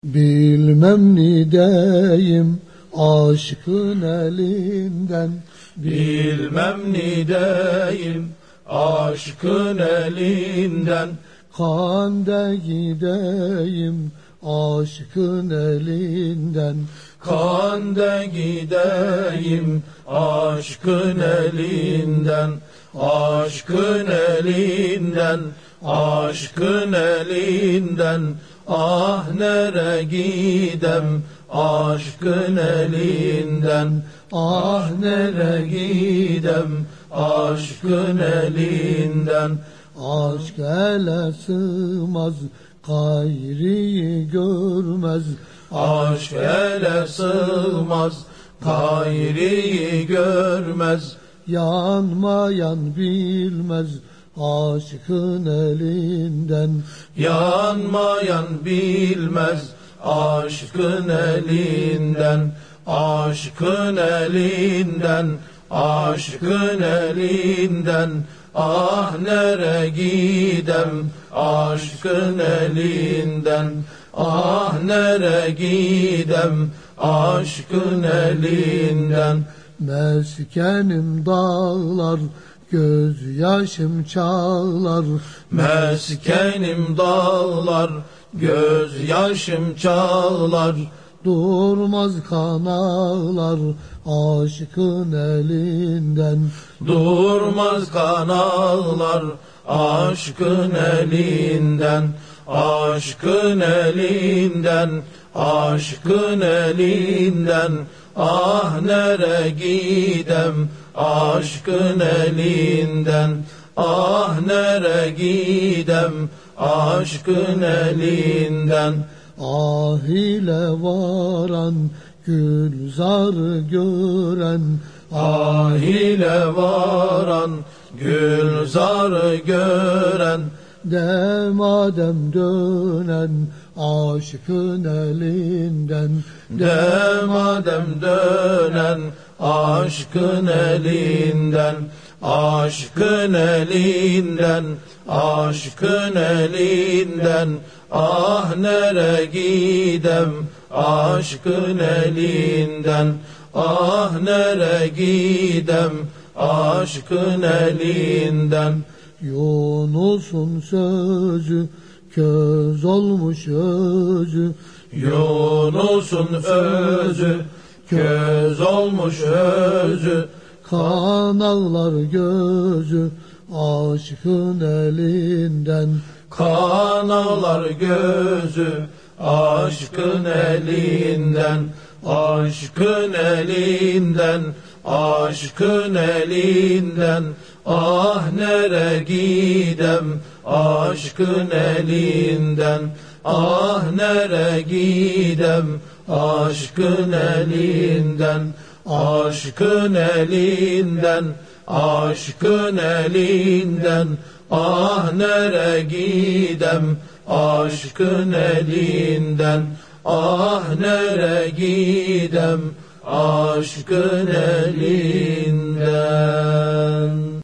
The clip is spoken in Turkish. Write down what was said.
Bilmem nideyim aşkın elinden. Bilmem nideyim aşkın elinden. Kanda gideyim aşkın elinden. Kanda gideyim aşkın elinden. Aşkın elinden, aşkın elinden. Ah nere gidem aşkın elinden. Ah nere gidem aşkın elinden. Aşk ele sığmaz, gayriyi görmez. Aşk ele sığmaz, gayriyi görmez. Yanmayan bilmez aşkın elinden. Yanmayan bilmez aşkın elinden. Aşkın elinden, aşkın elinden. Ah nere gidem aşkın elinden. Ah nere gidem aşkın elinden. Meskenim dağlar, gözyaşım çağlar. Meskenim dağlar, gözyaşım çağlar. Durmaz kan ağlar aşkın elinden. Durmaz kan ağlar aşkın elinden. Aşkın elinden, aşkın elinden. Ah nere gidem aşkın elinden. Ah nere gidem aşkın elinden. Ah ile varan gülzarı gören. Ah ile varan gülzarı gören. Demadem dönen aşkın elinden. Demadem dönen aşkın elinden. Aşkın elinden, aşkın elinden. Ah nere gidem aşkın elinden. Ah nere gidem aşkın elinden. Yunus'un sözü köz olmuş özü. Yunus'un özü köz olmuş özü. Kan ağlar gözü aşkın elinden. Kan ağlar gözü aşkın elinden. Aşkın elinden, aşkın elinden. Ah nere gidem aşkın elinden. Ah nere gidem aşkın elinden. Aşkın elinden, aşkın elinden. Ah nere gidem aşkın elinden. Ah nere gidem aşkın elinden.